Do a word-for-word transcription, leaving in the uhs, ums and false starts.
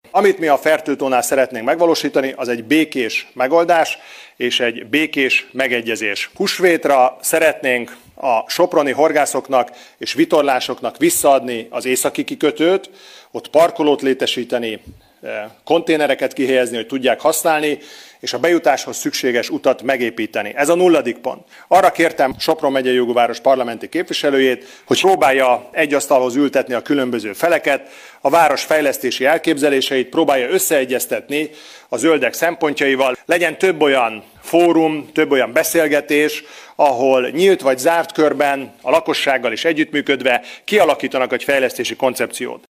Amit mi a Fertőtónál szeretnénk megvalósítani, az egy békés megoldás és egy békés megegyezés. Húsvétra szeretnénk a soproni horgászoknak és vitorlásoknak visszaadni az északi kikötőt, ott parkolót létesíteni, konténereket kihelyezni, hogy tudják használni, és a bejutáshoz szükséges utat megépíteni. Ez a nulladik pont. Arra kértem Sopron megyei jogú város parlamenti képviselőjét, hogy próbálja egy asztalhoz ültetni a különböző feleket, a város fejlesztési elképzeléseit próbálja összeegyeztetni a zöldek szempontjaival. Legyen több olyan fórum, több olyan beszélgetés, ahol nyílt vagy zárt körben, a lakossággal is együttműködve kialakítanak egy fejlesztési koncepciót.